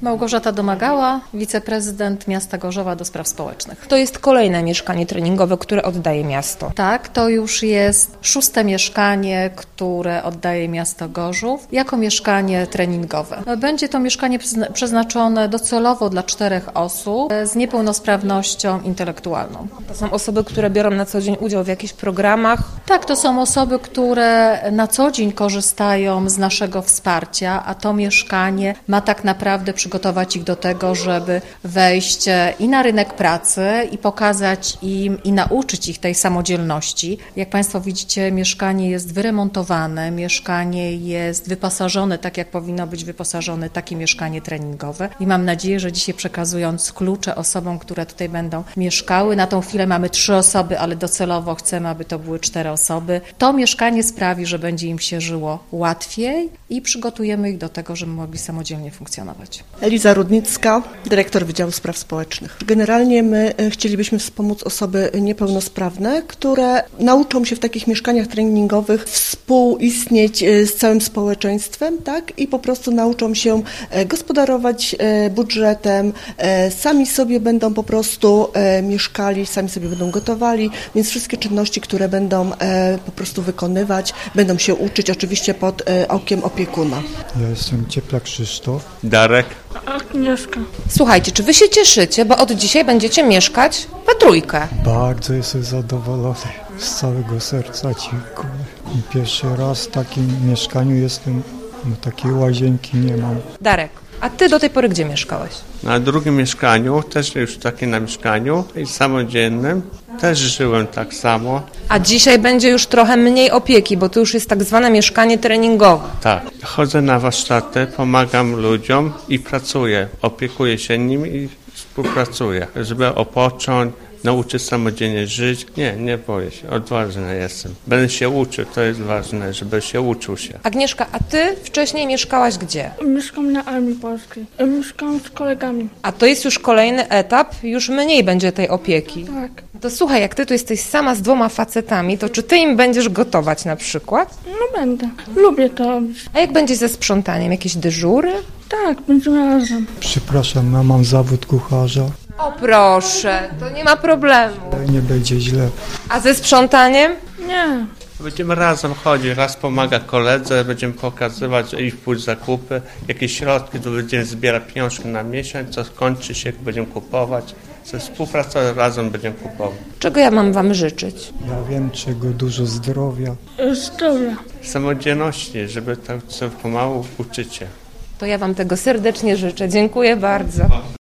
Małgorzata Domagała, wiceprezydent miasta Gorzowa do spraw społecznych. To jest kolejne mieszkanie treningowe, które oddaje miasto. Tak, to już jest 6. mieszkanie, które oddaje miasto Gorzów jako mieszkanie treningowe. Będzie to mieszkanie przeznaczone docelowo dla 4 osób z niepełnosprawnością intelektualną. To są osoby, które biorą na co dzień udział w jakichś programach? Tak, to są osoby, które na co dzień korzystają z naszego wsparcia, a to mieszkanie ma tak naprawdę przygotować ich do tego, żeby wejść i na rynek pracy i pokazać im i nauczyć ich tej samodzielności. Jak Państwo widzicie, mieszkanie jest wyremontowane, mieszkanie jest wyposażone tak, jak powinno być wyposażone takie mieszkanie treningowe i mam nadzieję, że dzisiaj przekazując klucze osobom, które tutaj będą mieszkały, na tą chwilę mamy 3 osoby, ale docelowo chcemy, aby to były 4 osoby. To mieszkanie sprawi, że będzie im się żyło łatwiej i przygotujemy ich do tego, żeby mogli samodzielnie funkcjonować. Eliza Rudnicka, dyrektor Wydziału Spraw Społecznych. Generalnie my chcielibyśmy wspomóc osoby niepełnosprawne, które nauczą się w takich mieszkaniach treningowych współistnieć z całym społeczeństwem, tak? I po prostu nauczą się gospodarować budżetem, sami sobie będą po prostu mieszkali, sami sobie będą gotowali, więc wszystkie czynności, które będą po prostu wykonywać, będą się uczyć oczywiście pod okiem opiekuna. Ja jestem Cieplak Krzysztof. Darek. Agnieszka. Słuchajcie, czy wy się cieszycie, bo od dzisiaj będziecie mieszkać we trójkę? Bardzo jestem zadowolony. Z całego serca dziękuję. Pierwszy raz w takim mieszkaniu jestem, takiej łazienki nie mam. Darek, a ty do tej pory gdzie mieszkałeś? Na drugim mieszkaniu, też już takie na mieszkaniu i samodzielnym, też żyłem tak samo. A dzisiaj będzie już trochę mniej opieki, bo to już jest tak zwane mieszkanie treningowe. Tak, chodzę na warsztaty, pomagam ludziom i pracuję, opiekuję się nimi i współpracuję, żeby odpocząć, nauczyć samodzielnie żyć. Nie boję się, odważny jestem. Będę się uczył, to jest ważne, żeby się uczył się. Agnieszka, a ty wcześniej mieszkałaś gdzie? Mieszkam na Armii Polskiej. Mieszkam z kolegami. A to jest już kolejny etap, już mniej będzie tej opieki. Tak. To słuchaj, jak ty tu jesteś sama z 2 facetami, to czy ty im będziesz gotować na przykład? No będę. Lubię to robić. A jak będzie ze sprzątaniem? Jakieś dyżury? Tak, będziemy razem. Przepraszam, ja mam zawód kucharza. O proszę, to nie ma problemu. Nie będzie źle. A ze sprzątaniem? Nie. Będziemy razem chodzić, raz pomaga koledze, będziemy pokazywać i pójść zakupy, jakieś środki, to będziemy zbierać pieniążki na miesiąc, co skończy się, będziemy kupować. Ze współpracą razem będziemy kupować. Czego ja mam wam życzyć? Ja wiem czego, dużo zdrowia. Zdrowia. Samodzielności, żeby tak co pomału uczycie. To ja wam tego serdecznie życzę. Dziękuję bardzo.